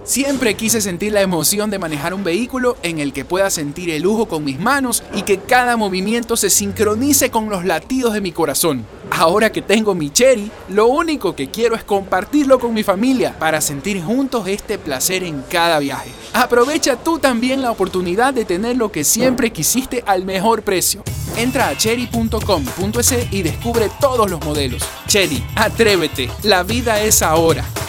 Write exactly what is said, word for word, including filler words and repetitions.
Siempre quise sentir la emoción de manejar un vehículo en el que pueda sentir el lujo con mis manos y que cada movimiento se sincronice con los latidos de mi corazón. Ahora que tengo mi Chery, lo único que quiero es compartirlo con mi familia para sentir juntos este placer en cada viaje. Aprovecha tú también la oportunidad de tener lo que siempre quisiste al mejor precio. Entra a chery punto com punto es y descubre todos los modelos. Chery, atrévete, la vida es ahora.